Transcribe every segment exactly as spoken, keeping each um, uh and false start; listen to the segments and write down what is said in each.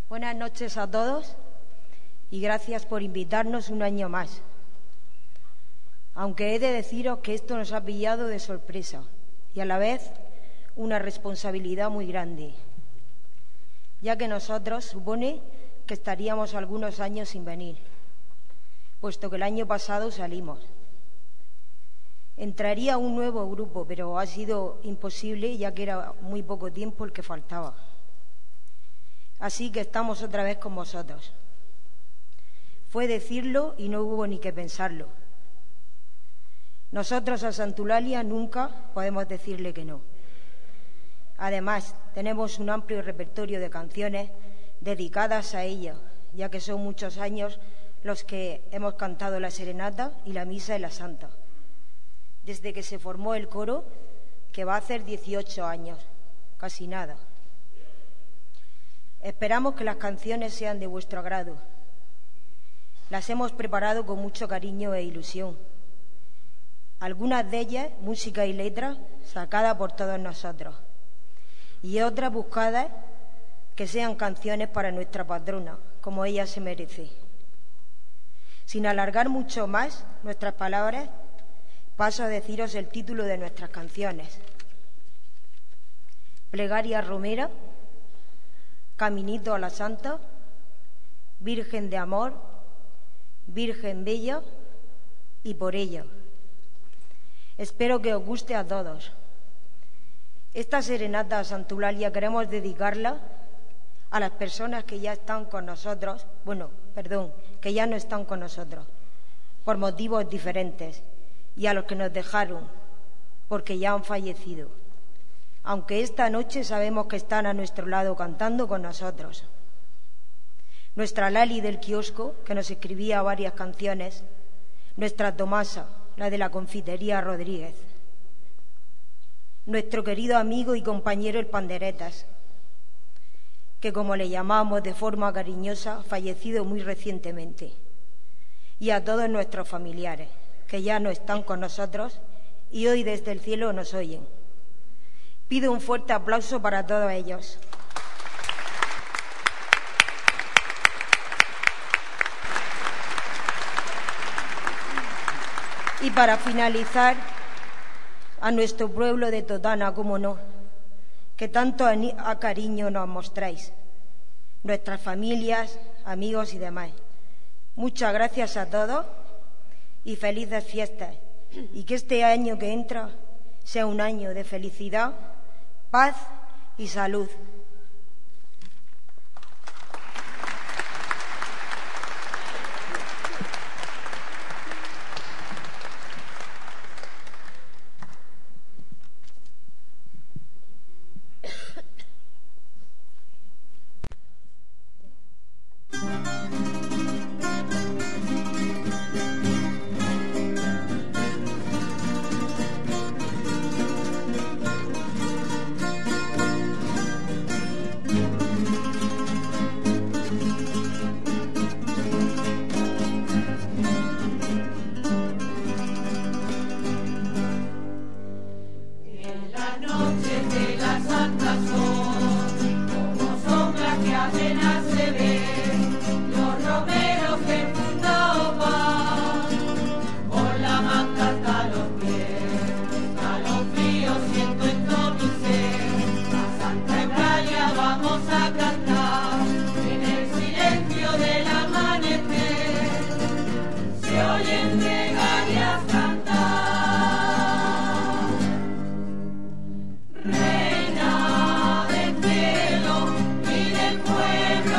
Buenas noches a todos y gracias por invitarnos un año más. Aunque he de deciros que esto nos ha pillado de sorpresa y a la vez una responsabilidad muy grande, ya que nosotros supone que estaríamos algunos años sin venir, puesto que el año pasado salimos. Entraría un nuevo grupo, pero ha sido imposible ya que era muy poco tiempo el que faltaba. Así que estamos otra vez con vosotros. Fue decirlo y no hubo ni que pensarlo. Nosotros a Santulalia nunca podemos decirle que no. Además, tenemos un amplio repertorio de canciones dedicadas a ella, ya que son muchos años los que hemos cantado la serenata y la misa y la santa, desde que se formó el coro, que va a hacer dieciocho años, casi nada. Esperamos que las canciones sean de vuestro agrado. Las hemos preparado con mucho cariño e ilusión. Algunas de ellas, música y letra, sacadas por todos nosotros, y otras buscadas que sean canciones para nuestra patrona, como ella se merece. Sin alargar mucho más nuestras palabras, paso a deciros el título de nuestras canciones: Plegaria Romera, Caminito a la Santa, Virgen de Amor, Virgen Bella y Por ella. Espero que os guste a todos. Esta serenata a Santulalia queremos dedicarla a las personas que ya están con nosotros, bueno, perdón, que ya no están con nosotros, por motivos diferentes, y a los que nos dejaron, porque ya han fallecido, aunque esta noche sabemos que están a nuestro lado cantando con nosotros. Nuestra Lali del kiosco, que nos escribía varias canciones, nuestra Tomasa, la de la confitería Rodríguez, nuestro querido amigo y compañero el Panderetas, que como le llamamos de forma cariñosa, fallecido muy recientemente, y a todos nuestros familiares, que ya no están con nosotros y hoy desde el cielo nos oyen. Pido un fuerte aplauso para todos ellos. Y para finalizar, a nuestro pueblo de Totana, cómo no, que tanto a cariño nos mostráis, nuestras familias, amigos y demás. Muchas gracias a todos y felices fiestas, y que este año que entra sea un año de felicidad, paz y salud. Reina del cielo y del pueblo.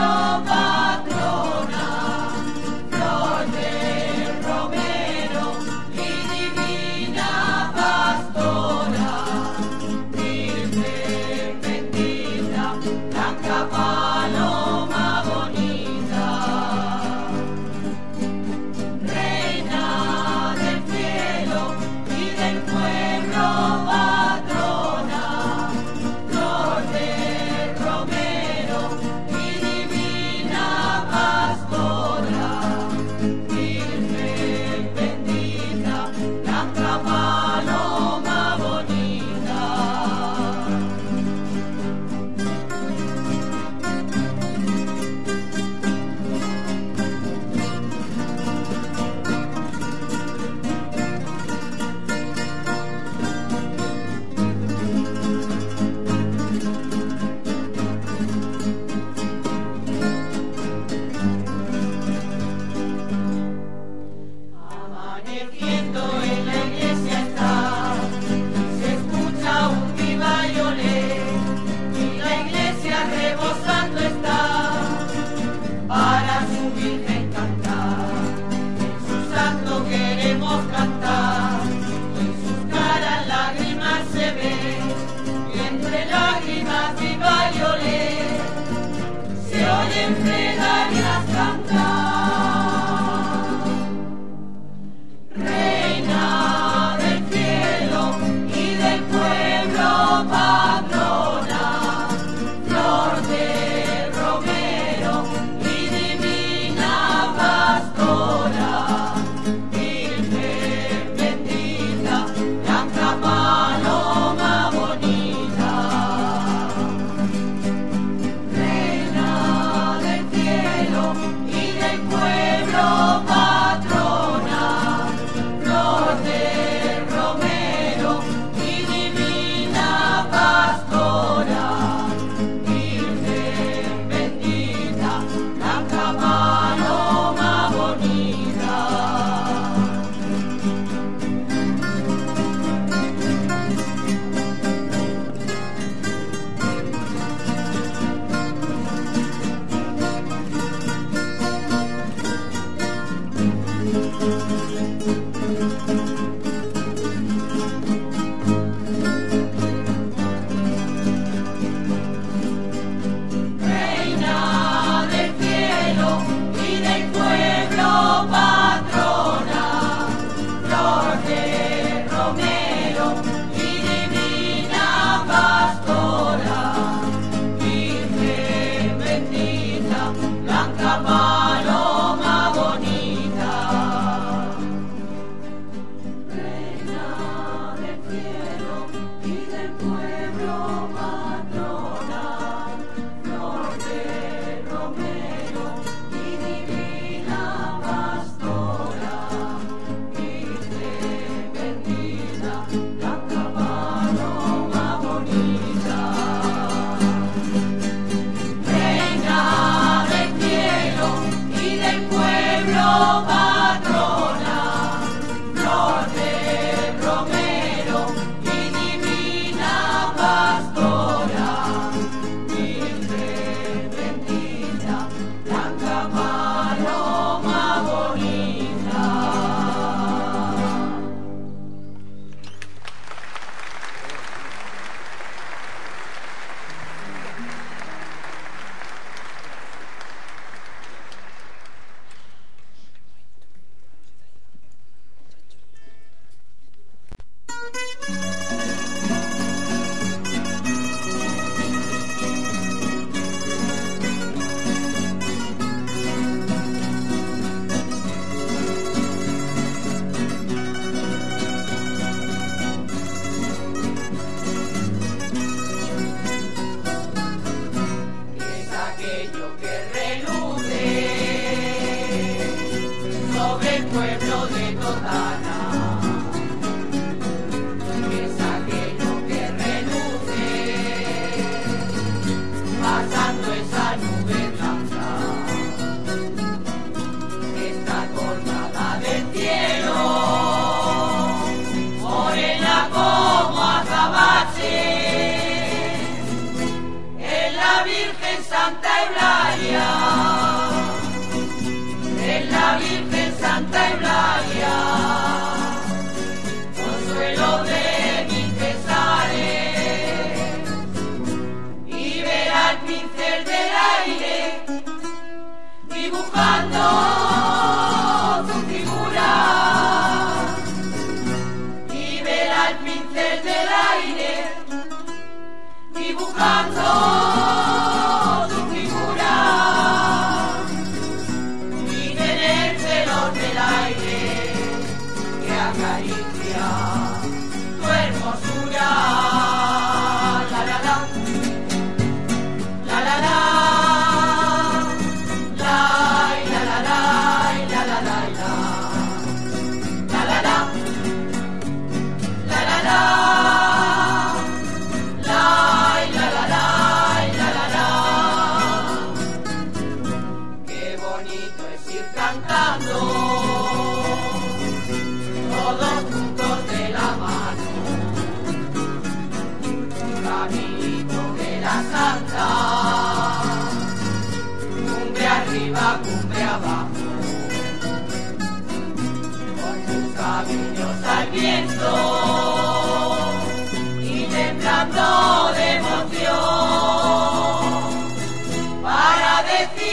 De emoción para decir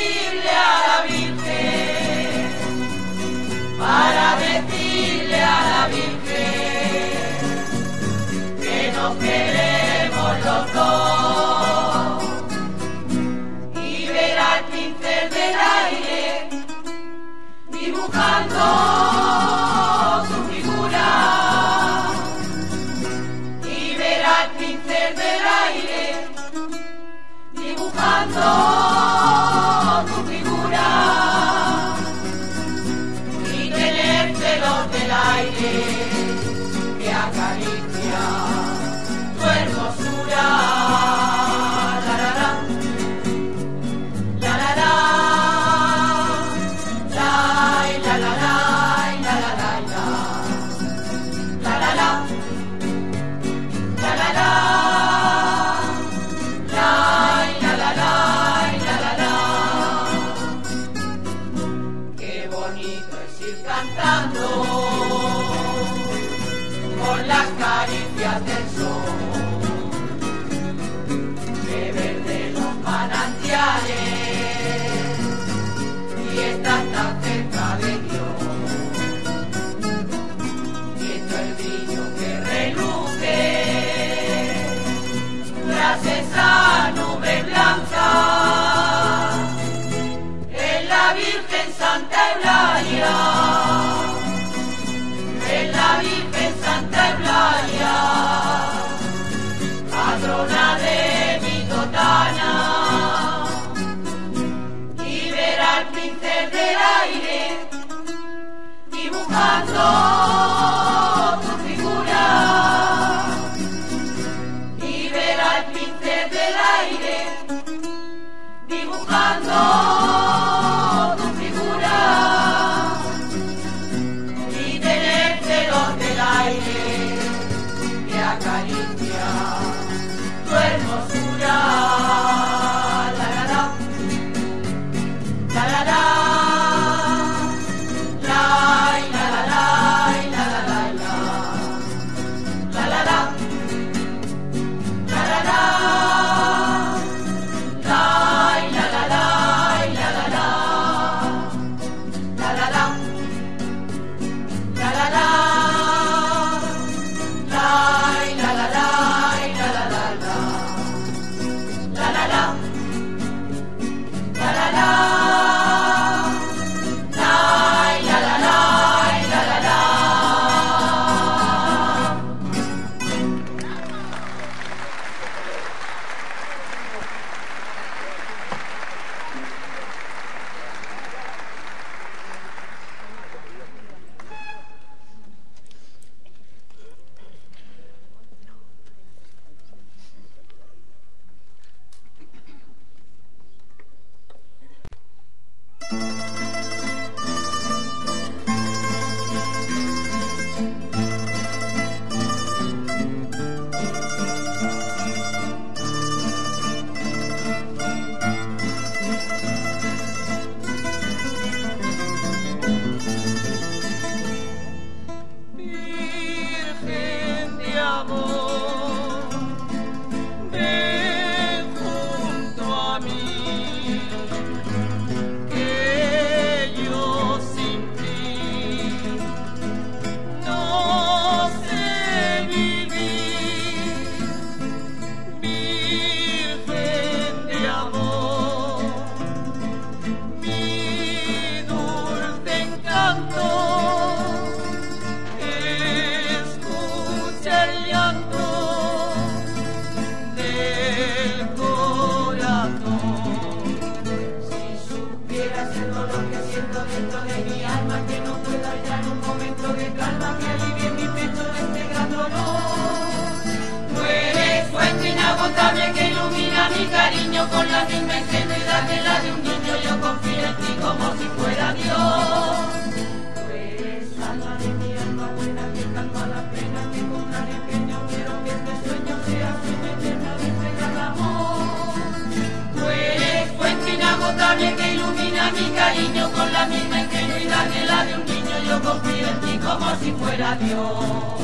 Que ilumina mi cariño con la misma ingenuidad que la de un niño. Yo confío en ti como si fuera Dios. Tú eres alma de mi alma buena que calma la pena, que con gran empeño quiero que este sueño sea sueño eterno de entregar amor. Tú eres fuente inagotable que ilumina mi cariño con la misma ingenuidad que la de un niño. Yo confío en ti como si fuera Dios.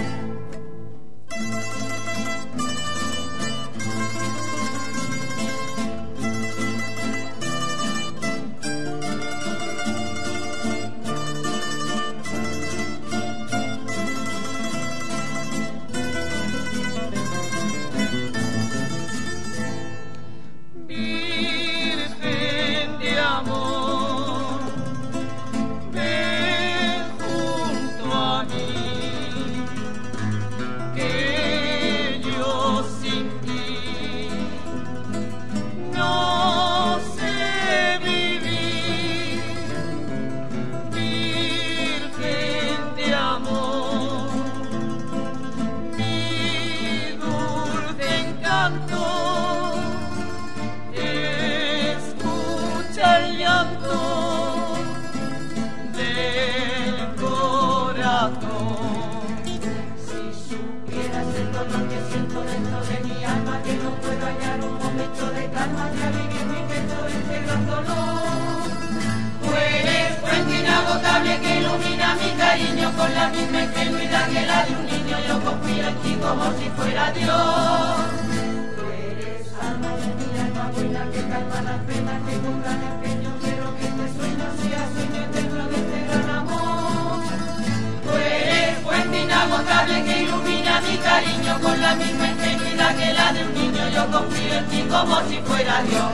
Que ilumina mi cariño con la misma ingenuidad que la de un niño. Yo confío en ti como si fuera Dios. Tú eres alma de mi alma buena que calma las penas, que con gran empeño quiero que este sueño sea sueño eterno de este gran amor. Tú eres fuente inagotable que ilumina mi cariño con la misma ingenuidad que la de un niño. Yo confío en ti como si fuera Dios.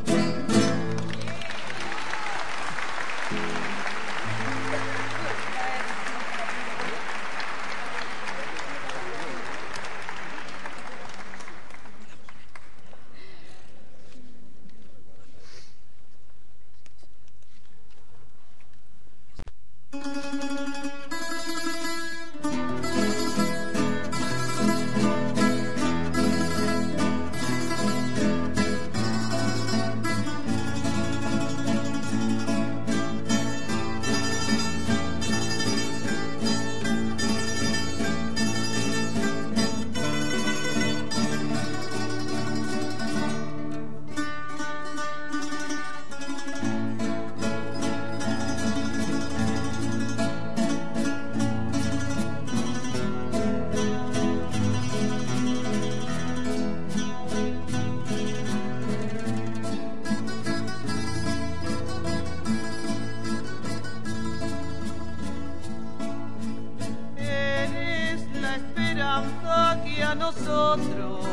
nosotros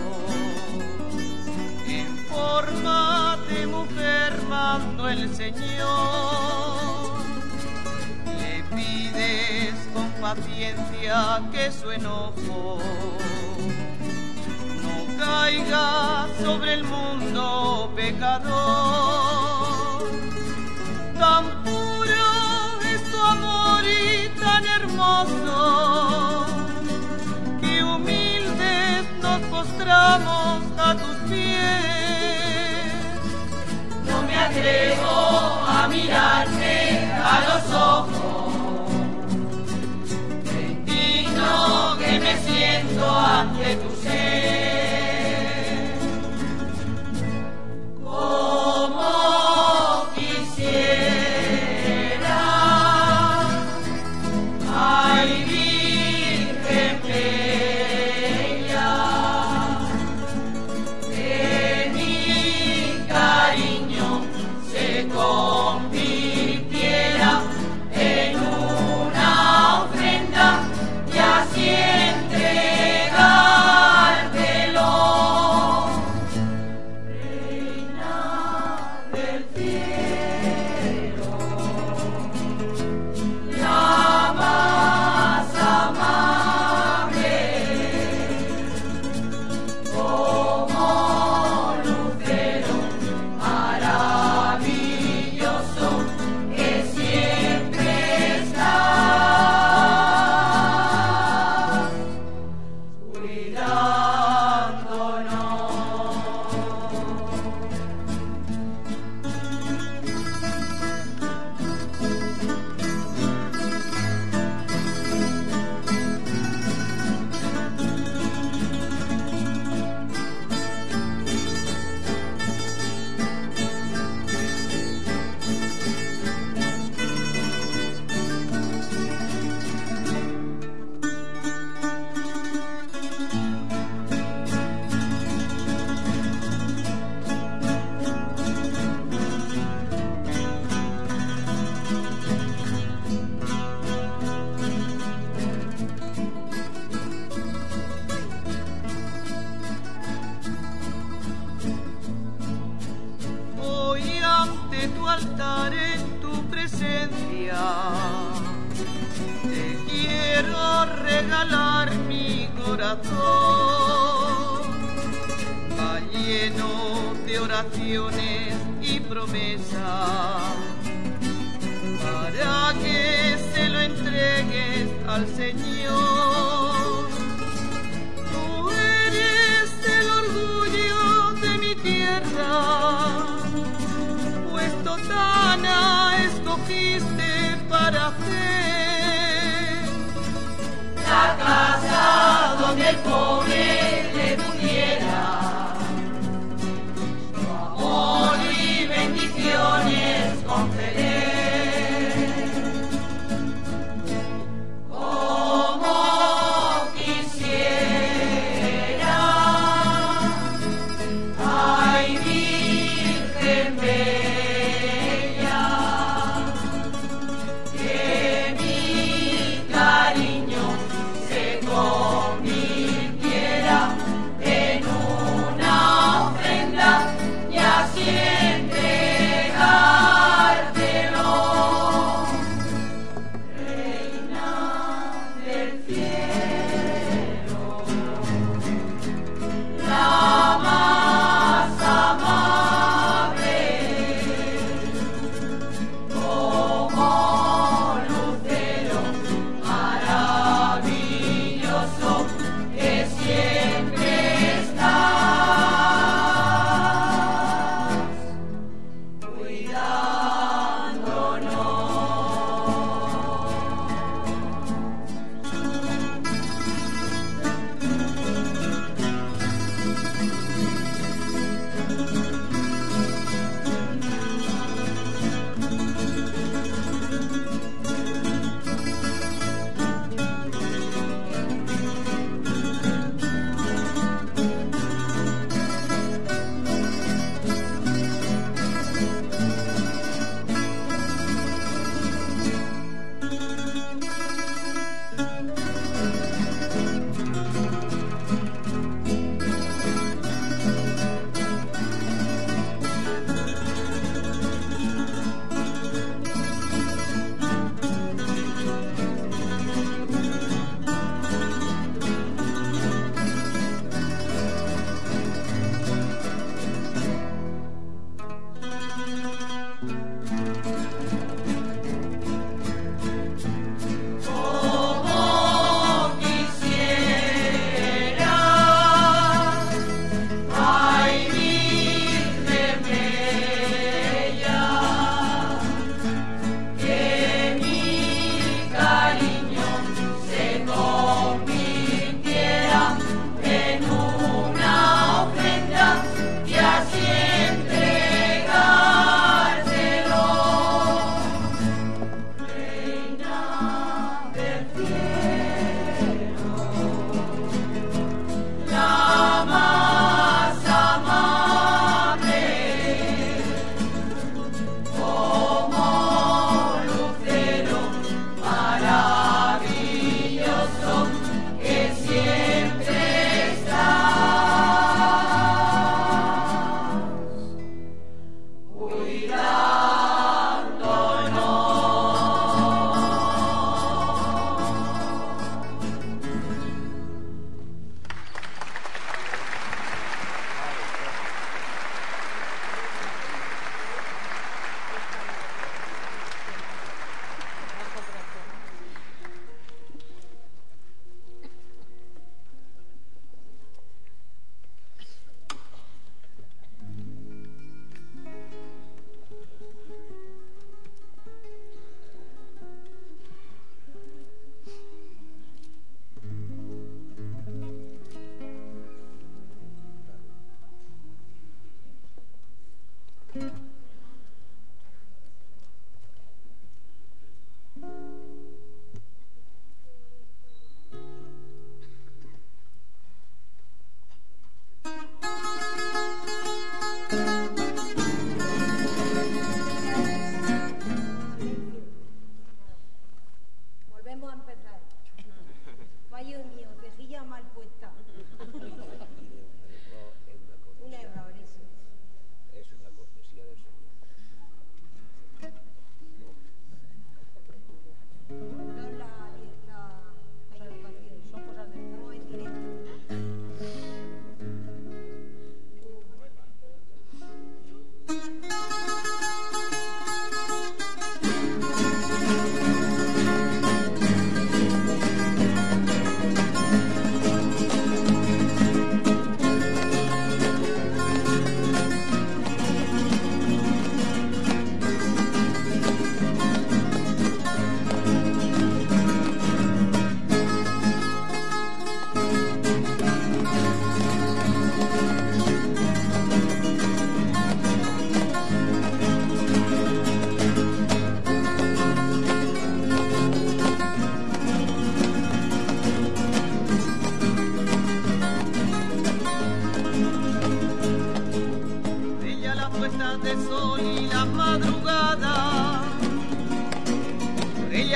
en forma de mujer mandó el Señor. Le pides con paciencia que su enojo no caiga sobre el mundo pecador. Tan puro es tu amor y tan hermoso que humildes nos postramos a tus pies. No me atrevo a mirar altar en tu presencia. Te quiero regalar mi corazón, va lleno de oraciones y promesas, para que se lo entregues al Señor. Tú eres el orgullo de mi tierra, pues Totana escogiste para hacer la casa donde el pobre le pudiera su amor y bendiciones conceder. Siempre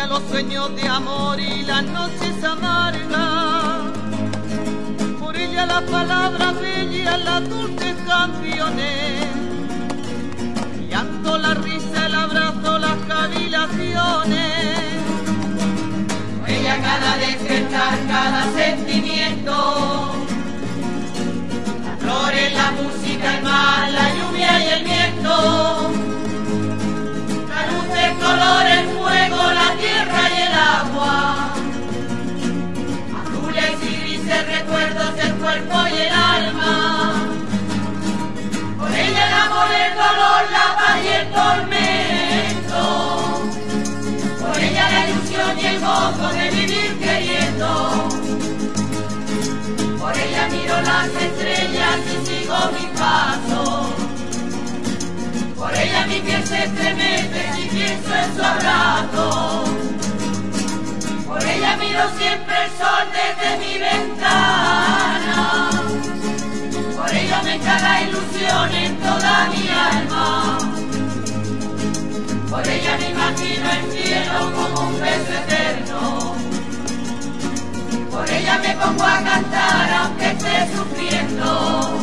ella los sueños de amor y las noches amargas. Por ella las palabras bellas, las dulces canciones. Llanto, la risa, el abrazo, las cavilaciones. Por ella cada despertar, cada sentimiento. Las flores, la música, el mar, la lluvia y el viento. La luz, el color, el fuego, la tierra y el agua. Azules y grises recuerdos del cuerpo y el alma. Por ella el amor, el dolor, la paz y el tormento. Por ella la ilusión y el gozo de vivir queriendo. Por ella miro las estrellas y sigo mi paso. Por ella mi piel se estremece si pienso en su abrazo. Por ella miro siempre el sol desde mi ventana. Por ella me entra la ilusión en toda mi alma. Por ella me imagino el cielo como un beso eterno. Por ella me pongo a cantar aunque esté sufriendo.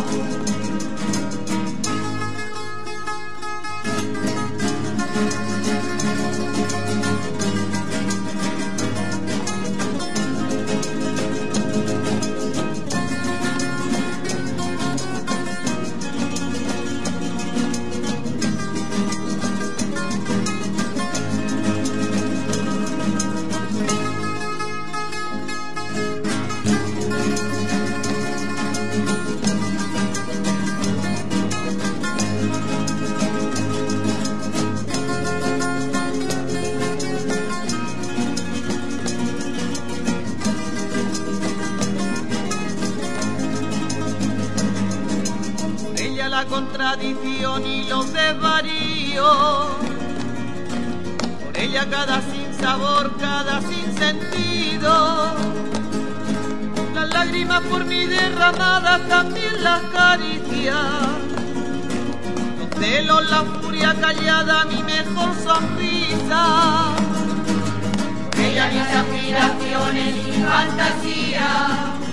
La contradicción y los desvaríos. Por ella cada sinsabor, cada sinsentido. Las lágrimas por mí derramadas, también las caricias. Los celos, la furia callada, mi mejor sonrisa. Por ella mis aspiraciones y fantasías.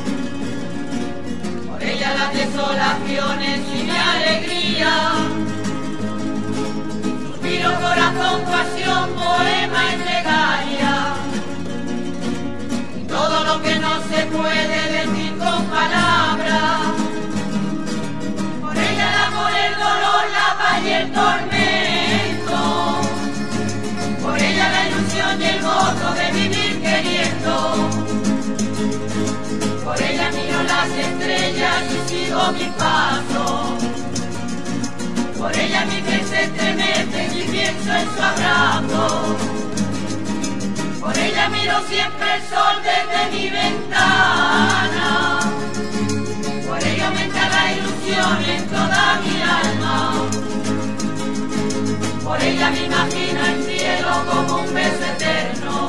Por ella las desolaciones y mi alegría. Suspiro, corazón, pasión, poema y plegaria. Y todo lo que no se puede decir con palabras. Por ella el amor, el dolor, la paz y el tormento. Por ella la ilusión y el gozo de vivir queriendo. Por ella miro las estrellas y sigo mi paso. Por ella mi piel se estremece y pienso en su abrazo. Por ella miro siempre el sol desde mi ventana. Por ella aumenta la ilusión en toda mi alma. Por ella me imagino el cielo como un beso eterno.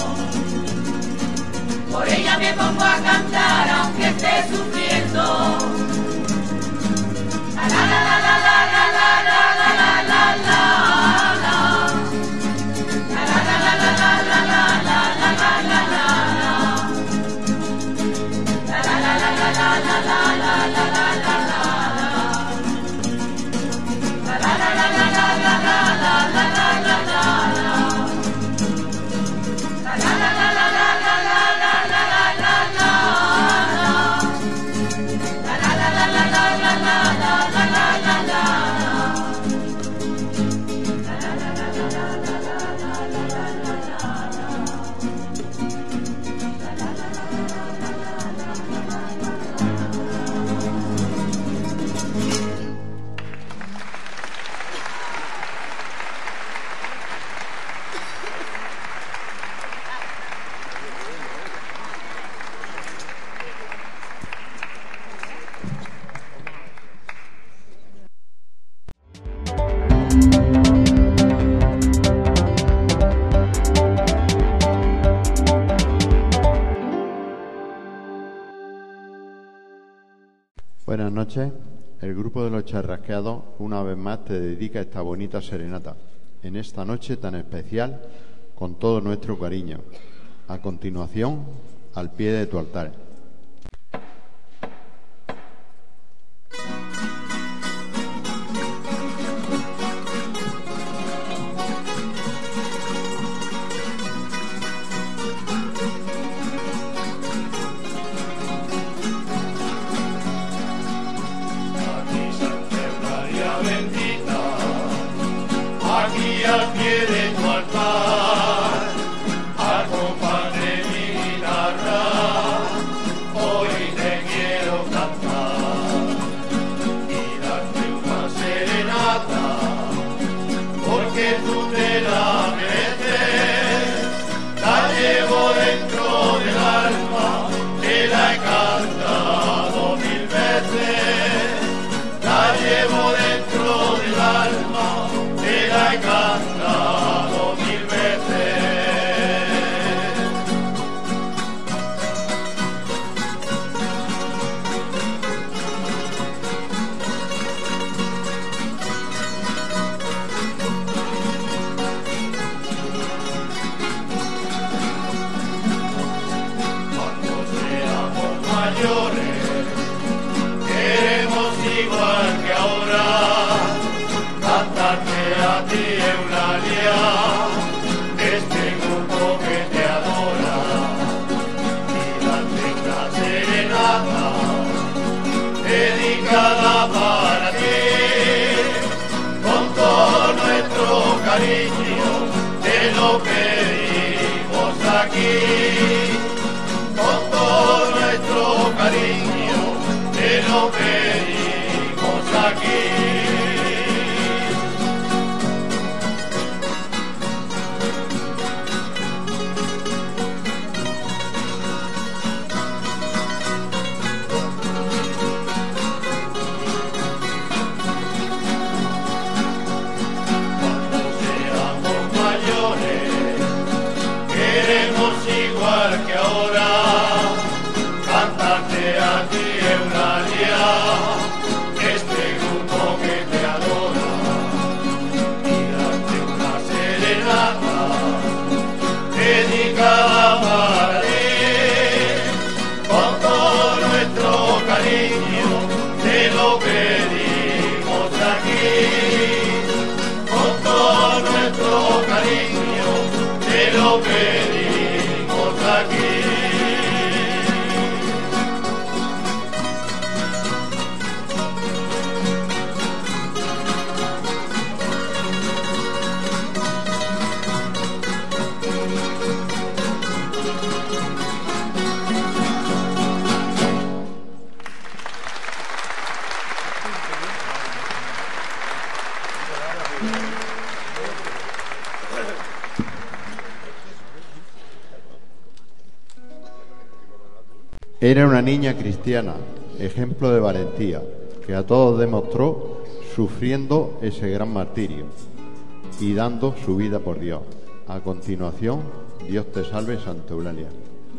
Por ella me pongo a cantar aunque esté sufriendo. La la la la la la la la la la la la. La la la la la la la la la la la la. La la la la la la la la la la la la. La la la la la la la la la la la la. La la la la la la la la la. Buenas noches. El grupo de los Charrasqueados una vez más te dedica esta bonita serenata en esta noche tan especial con todo nuestro cariño. A continuación, al pie de tu altar. Al pie de tu altar, acompáñame mi guitarra, hoy te quiero cantar y darte una serenata, porque tú te la mereces, la llevo dentro del alma, te la he cantado mil veces, la llevo dentro del alma, te la he cantado mil veces. Cuando seamos mayores, queremos igual que ahora, cantarte a ti, Eulalia, este grupo que te adora, y darte una serenata dedicada para ti, con todo nuestro cariño te lo pedimos aquí, con todo nuestro cariño te lo pedimos aquí. Igual que ahora, cantarte a ti, Eulalia, este grupo que te adora, y darte una serenata dedicada para ti, con todo nuestro cariño te lo pedimos aquí, con todo nuestro cariño te lo pedimos aquí. Era una niña cristiana, ejemplo de valentía, que a todos demostró sufriendo ese gran martirio y dando su vida por Dios. A continuación, Dios te salve, Santa Eulalia.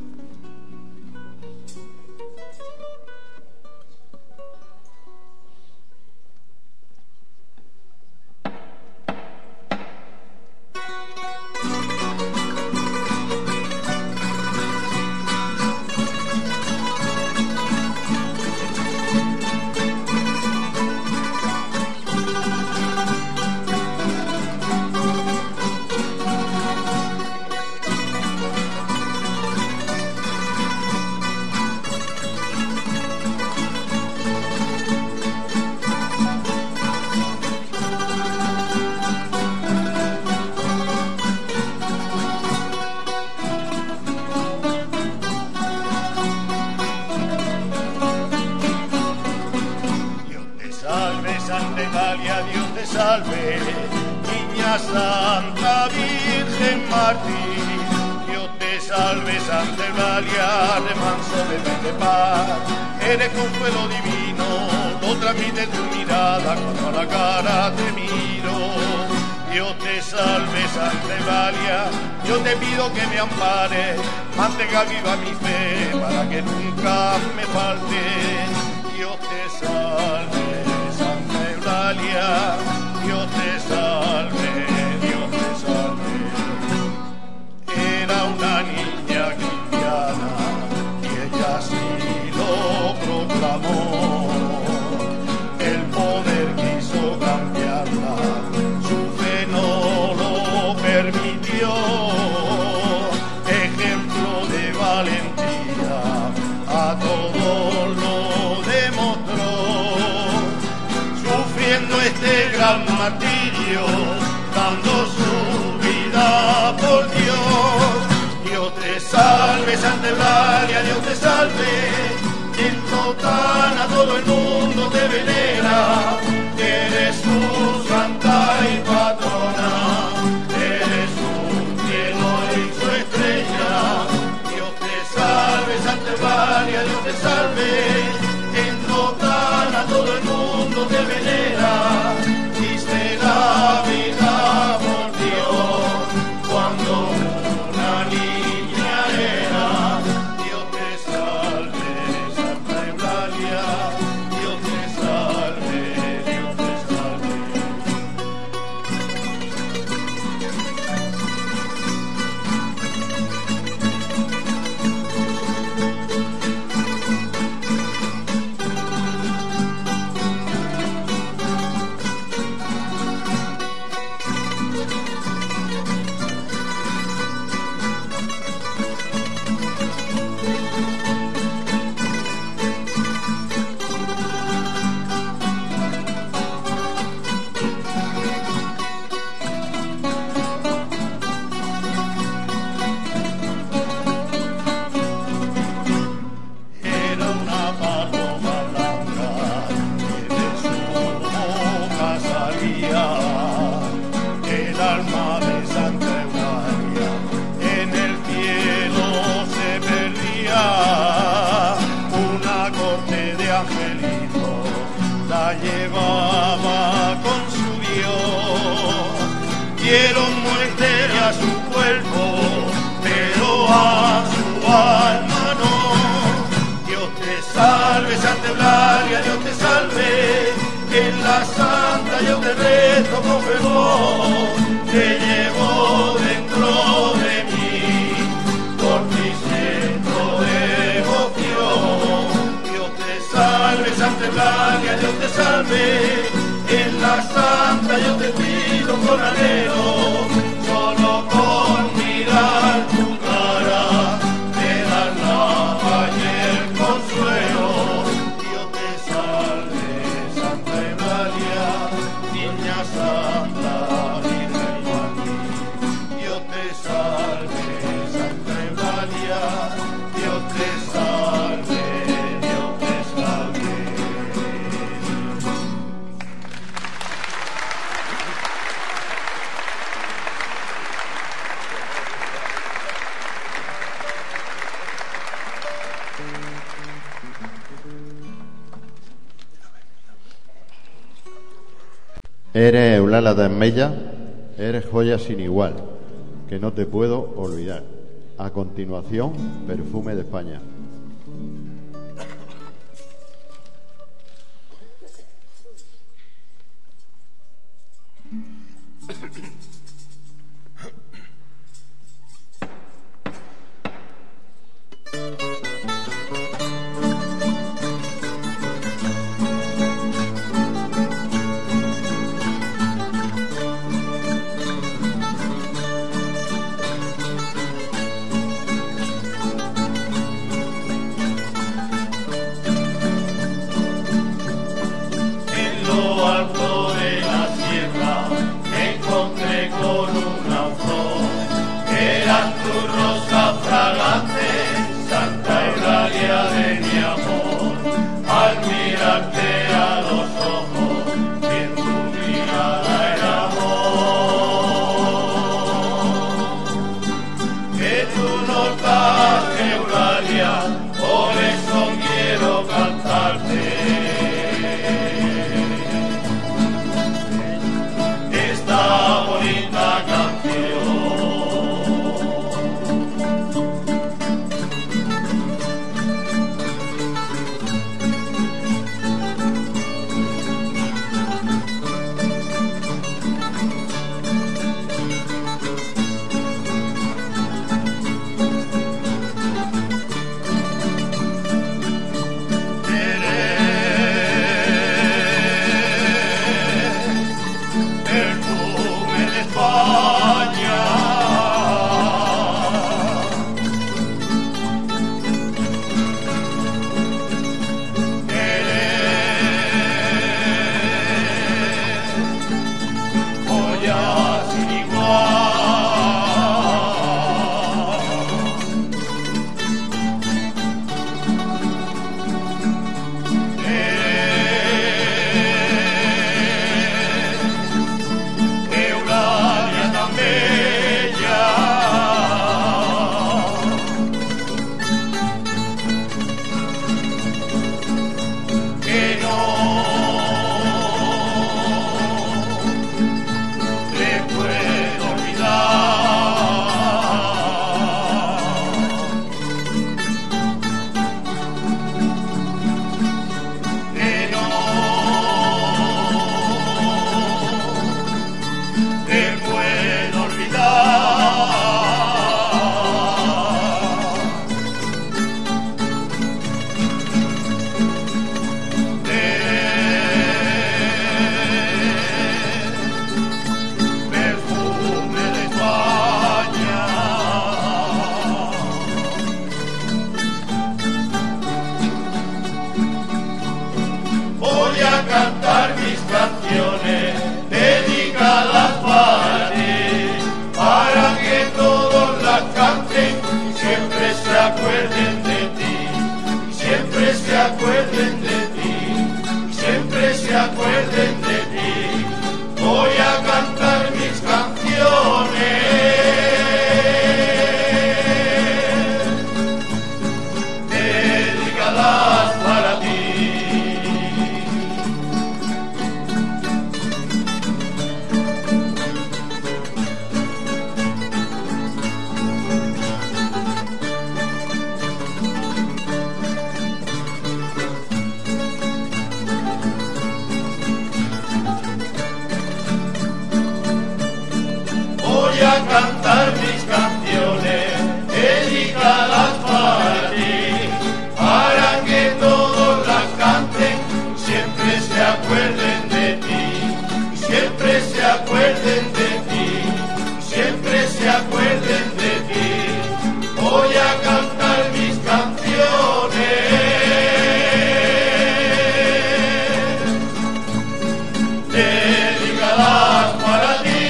salve, niña santa, Virgen mártir. Dios te salve, Santa Eulalia, remanso de fe de paz. Eres consuelo divino, lo transmite tu mirada cuando a la cara te miro. Dios te salve, Santa Eulalia, yo te pido que me ampares, mantenga viva mi fe para que nunca me falte. Dios te salve, Santa Eulalia, Dios te salve, Dios te salve. gran martirio, dando su vida por Dios. Dios te salve, Santa Eulalia, Dios te salve, quien total a todo el mundo te venera, eres su santa y patrona, eres su cielo y su estrella. Dios te salve, Santa Eulalia, Dios te salve, quien total a todo el mundo te venera, diste la vida por Dios cuando una niña era. Dios te salve, Santa Eulalia, Dios te salve, Dios te salve. Era una paloma blanca que de su boca salía, el alma de Santa Eulalia en el cielo se perdía. Una corte de angelitos la llevaba con su Dios, dieron muerte a su cuerpo, pero a su alma no. Dios te salve, Santa Eulalia, Dios te salve, que en la santa yo te rezo con fervor, te llevo dentro de mí, por mi centro de devoción. Dios te salve, Santa Eulalia, Dios te salve, en la santa yo te pido con anhelo, solo con mirar tu cara me das la paz y el consuelo. Dios te salve, Santa Eulalia, niña santa, Virgen María. Dios te salve, Santa Eulalia, Dios te salve, Dios te salve. Eres Eulalia de Mella, eres joya sin igual, que no te puedo olvidar. A continuación, Perfume de España. las canten y siempre se acuerden de ti, y siempre se acuerden de ti, y siempre se acuerden de ti. Voy a cantar mis canciones, dedicadas para ti. Voy a cantar mis canciones dedicadas para ti, para que todos las canten y siempre se acuerden de ti, y siempre se acuerden de ti, y siempre se acuerden de ti. Voy a cantar mis canciones dedicadas para ti.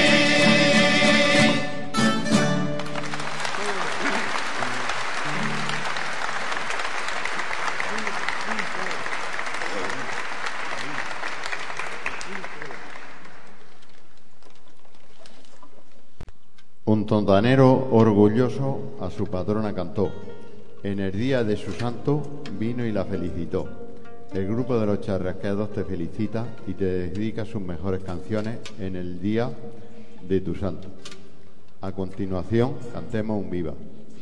Un tontanero orgulloso a su patrona cantó. En el día de su santo vino y la felicitó. El grupo de los charrasqueados te felicita y te dedica sus mejores canciones en el día de tu santo. A continuación, cantemos un viva.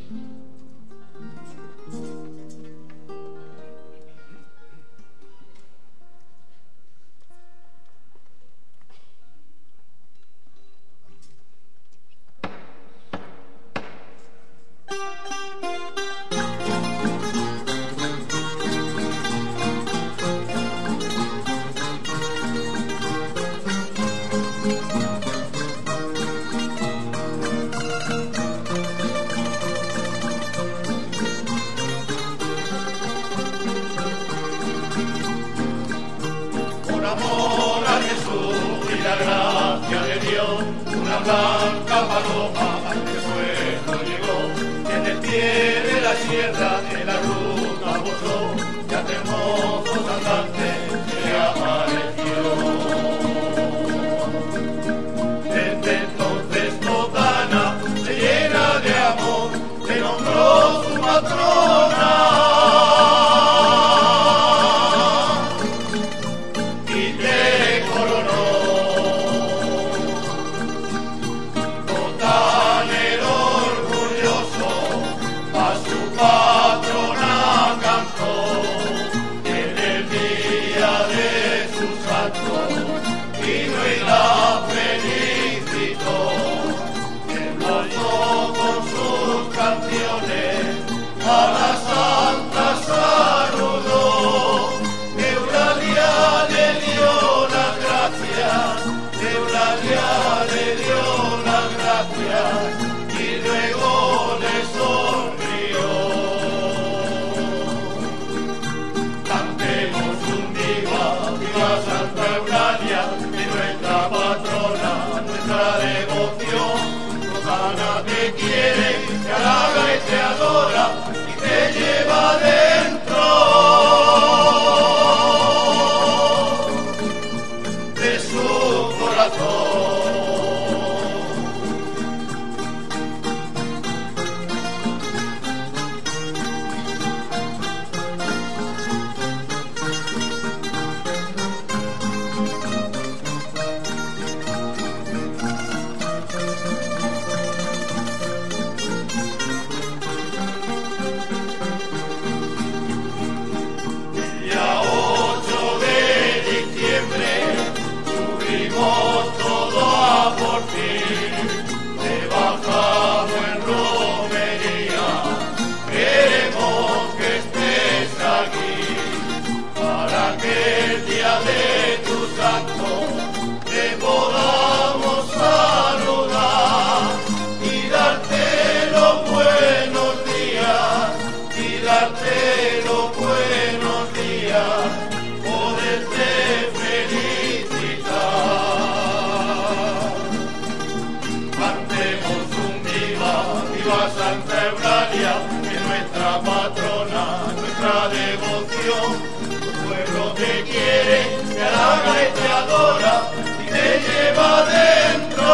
Blanca paloma del suelo llegó, en el pie de la sierra de la ruta posó, ya de mozos andantes se apareció. Desde entonces Totana, se llena de amor, le nombró su patrona. A la santa saludó, Eulalia le dio las gracias, Eulalia le dio las gracias y luego le sonrió. Cantemos un viva, viva Santa Eulalia, de nuestra patrona, nuestra devoción. Totana te quiere, te halaga y te adora, te lleva dentro de su corazón. viva Santa Eulalia, que es nuestra patrona, nuestra devoción. Tu pueblo te quiere, te halaga y te adora, y te lleva dentro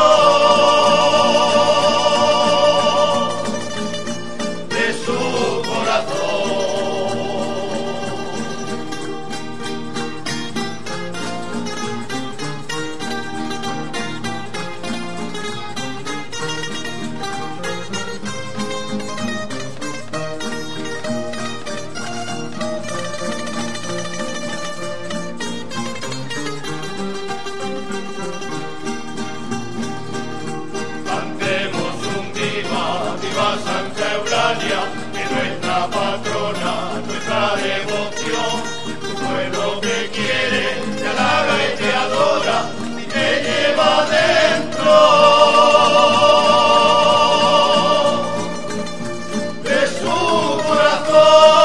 de su corazón. Santa Eulalia, que es nuestra patrona, nuestra devoción. Tu pueblo te quiere, te halaga y te adora, y te lleva dentro de su corazón.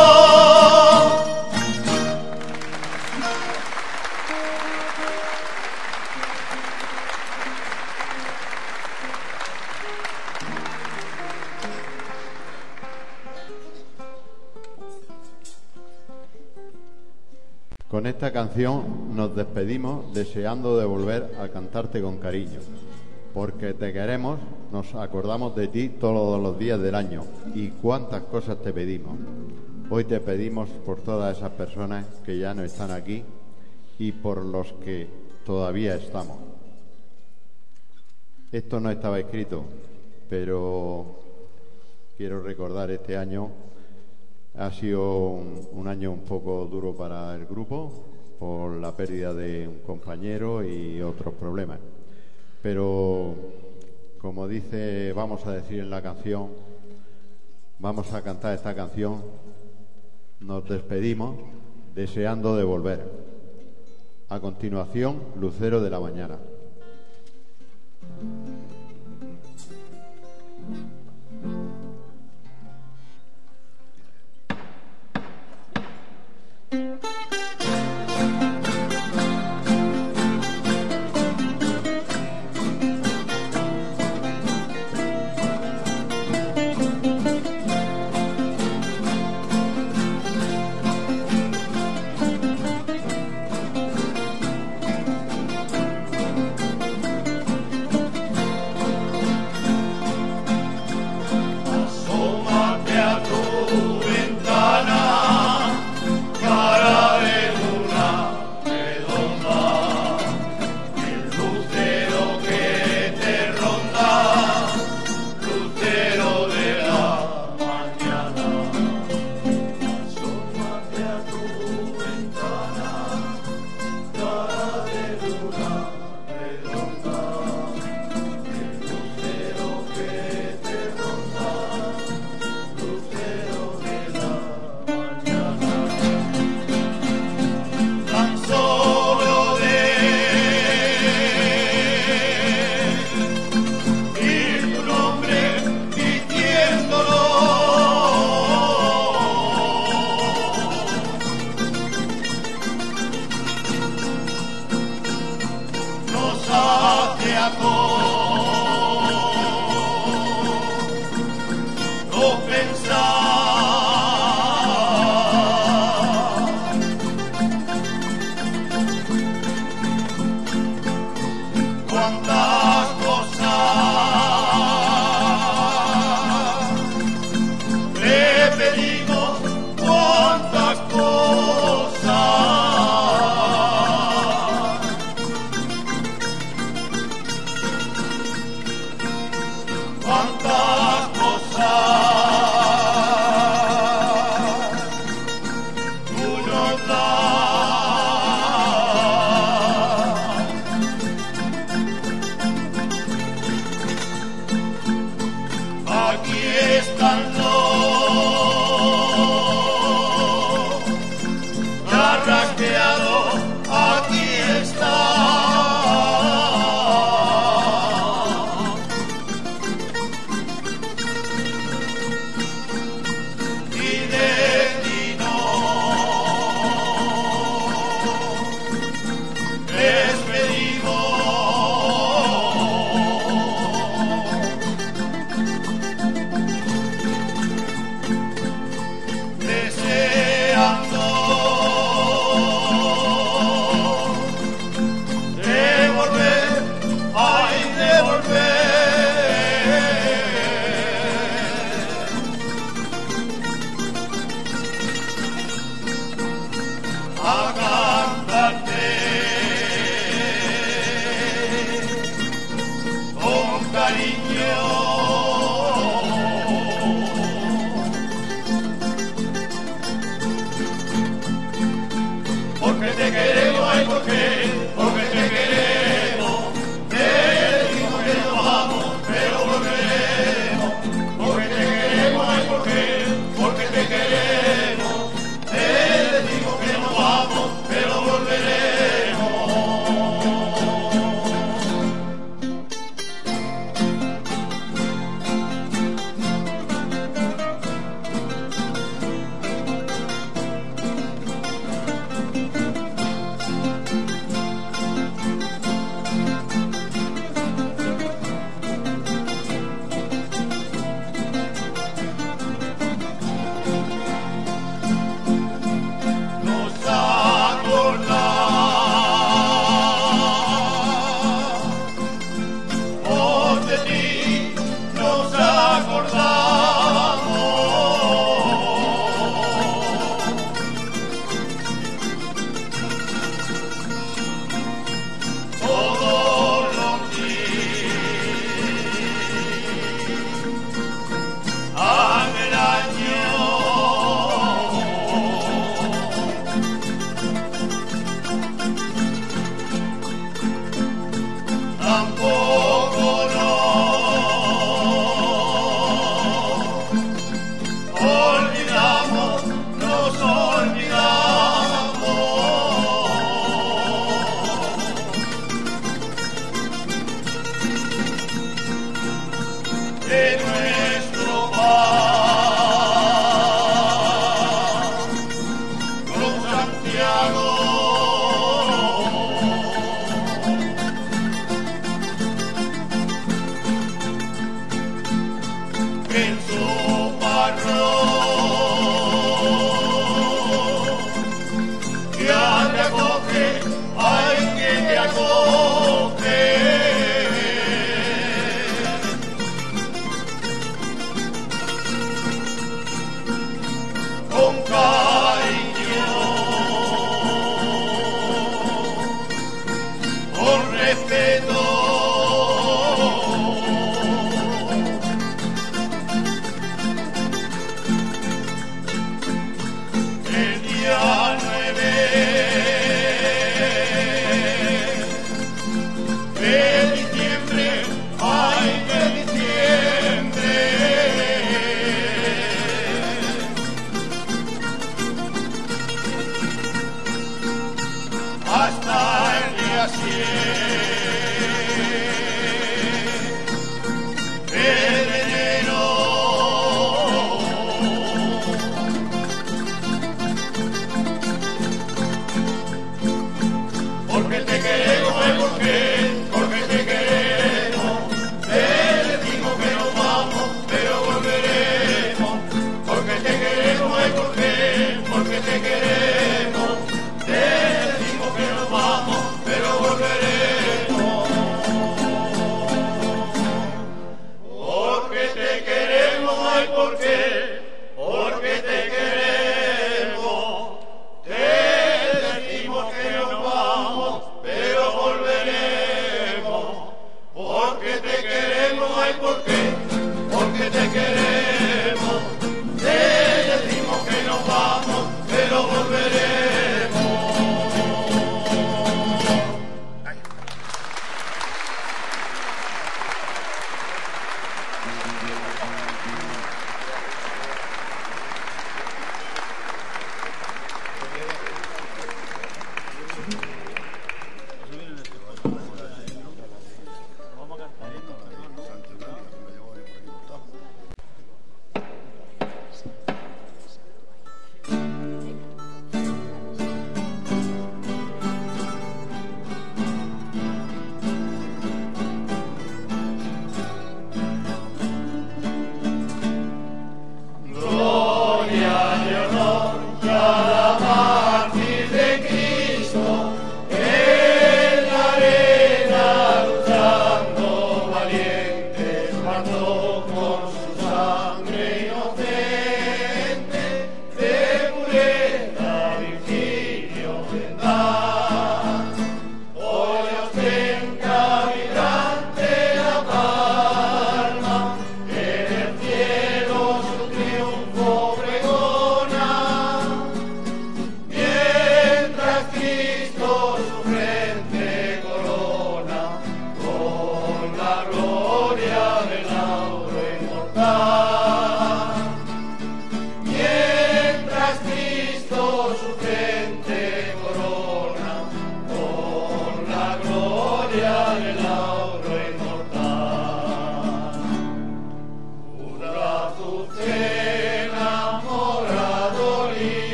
Con esta canción nos despedimos deseando de volver a cantarte con cariño, porque te queremos, nos acordamos de ti todos los días del año y cuántas cosas te pedimos. Hoy te pedimos por todas esas personas que ya no están aquí y por los que todavía estamos. Esto no estaba escrito, pero quiero recordar este año. Ha sido un, un año un poco duro para el grupo por la pérdida de un compañero y otros problemas. Pero, como dice, vamos a decir en la canción, vamos a cantar esta canción, nos despedimos deseando de volver. A continuación, Lucero de la Mañana. Porque te queremos, ay, ¿por qué? Porque te queremos. Te decimos que nos vamos, pero volveremos. Porque te queremos, ay, ¿por qué? Porque te queremos. Te decimos que nos vamos, pero volveremos.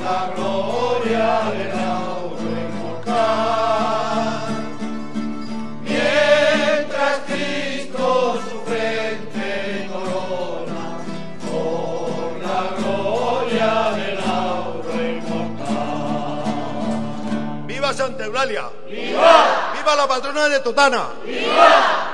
la gloria del lauro inmortal. Mientras Cristo su frente corona por la gloria del lauro inmortal. ¡Viva Santa Eulalia! ¡Viva! ¡Viva la patrona de Totana! ¡Viva!